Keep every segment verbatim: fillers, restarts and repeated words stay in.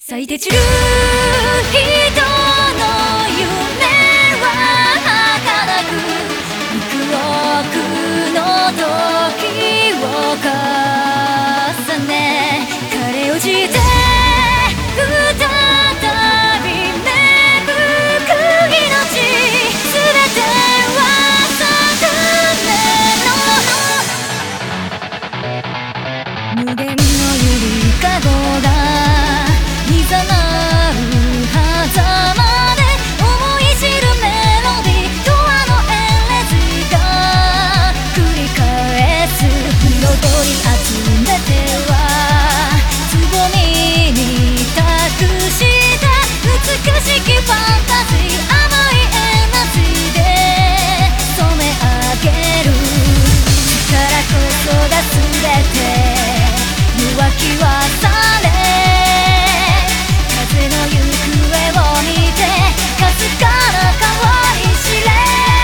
咲いて散る人の夢は儚く幾億の時を重ね枯れ落ちて再び芽吹く命すべては定めの無限のゆりかごがいざなる狭間で思い知るメロディーとあのエレジーが繰り返す彩り集めてはつぼみに託した美しきファンタジー甘いエナジーで染め上げる力こそが全て弱気はされ風の行方を見てかすかな川いしれ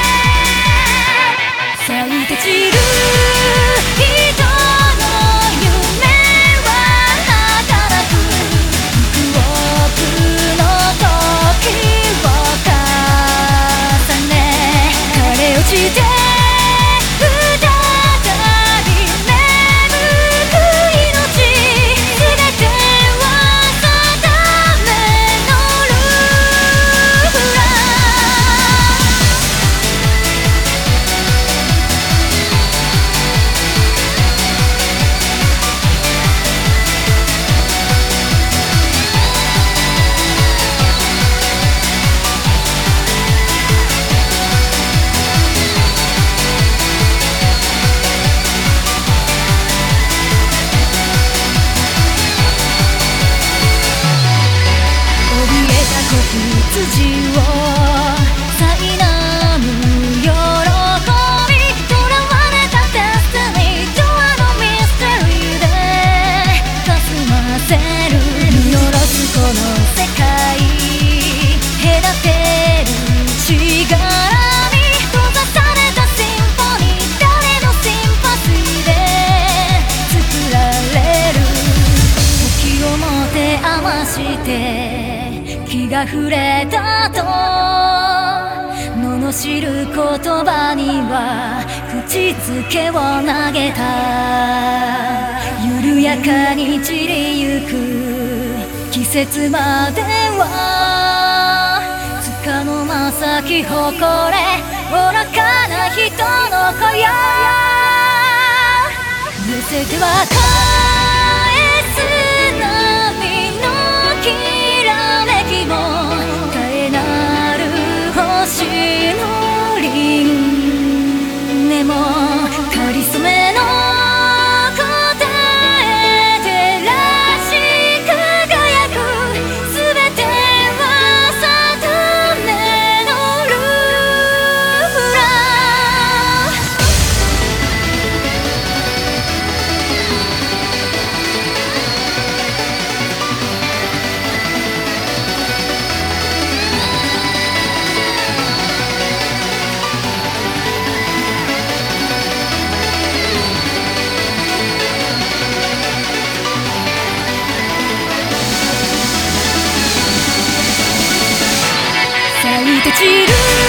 咲いて散る人の夢は儚く幾億の時を重ね枯れ落ちて筋を苛む喜び囚われたデスティニーとあのミステリーでかすませる見下ろすこの世界隔てるしがらみ閉ざされたシンフォニー誰のシンパシーで作られる時をもて余して気が触れたと罵る言葉には口づけを投げた緩やかに散りゆく季節まではつかの間咲き誇れ愚かな人の子よ寄せては返す波のきらめきも絶えなる星の輪廻もかりそめの答え照らし輝くすべては定めのルーラ咲いて散る